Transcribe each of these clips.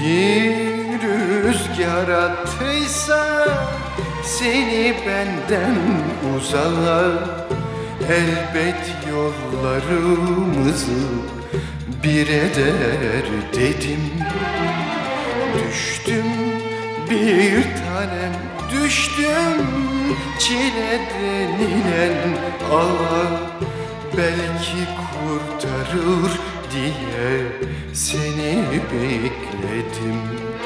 Bir rüzgar attıysa seni benden uzağa, elbet yollarımızı bir eder dedim. Düştüm bir tanem, düştüm çile denilen ağa, belki kurtarır diye seni bekledim,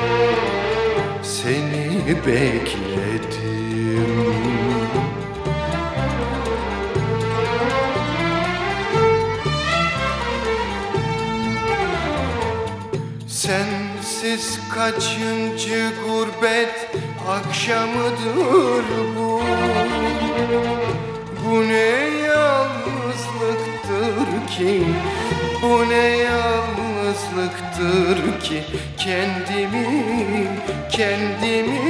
seni bekledim. Sensiz kaçıncı gurbet akşamıdır bu? Bu ne yalnızlıktır ki, bu ne yalnızlıktır ki, kendimi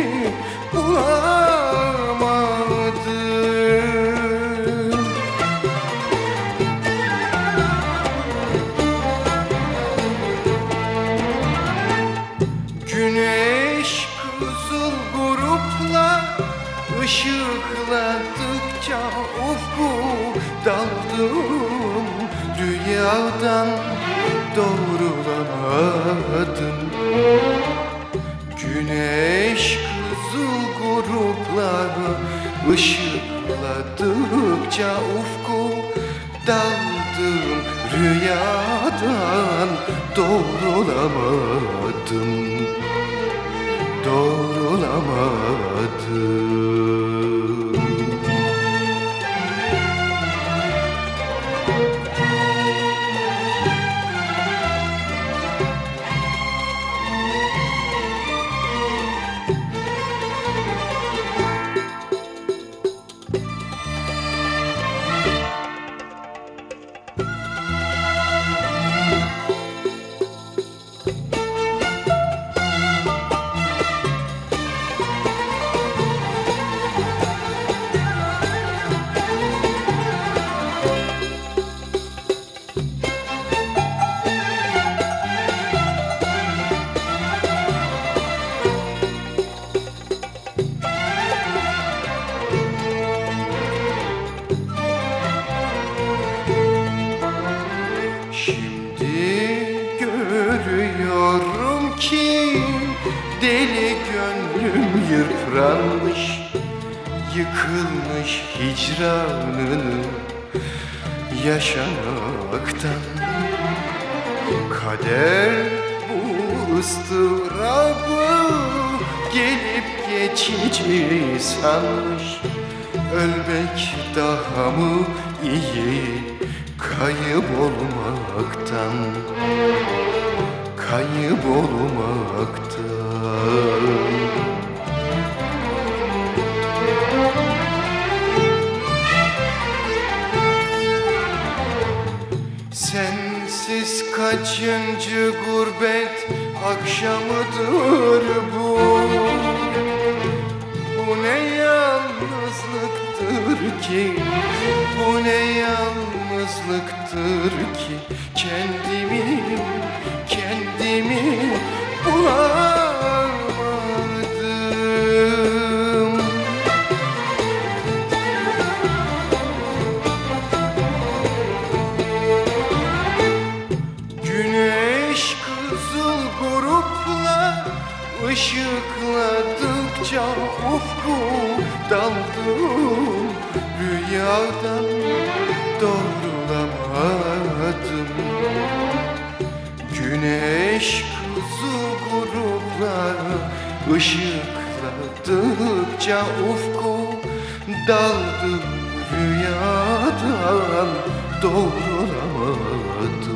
bulamadım. Güneş kızıl grupla ışıkladıkça ufku daldım, rüyadan doğrulamadım. Güneş kızıl grupları ışıkladıkça ufku daldım, rüyadan doğrulamadım, doğrulamadım. Görüyorum ki deli gönlüm yıpranmış, yıkılmış hicranını yaşamaktan. Kader bu ıstırabı gelip geçici sanmış, ölmek daha mı iyi kaybolmaktan, kaybolmaktan. Sensiz kaçıncı gurbet akşamıdır bu? Bu ne yalnızlıktır ki, bu ne yalnızlıktır ki, kendimi bulamadım. Güneş kızıl grupla ışıkladıkça ufku daldım, rüyadan doğrulamadım. Güneş kızıl grupları ışıkladıkça ufku daldım, rüyadan doğrulamadım.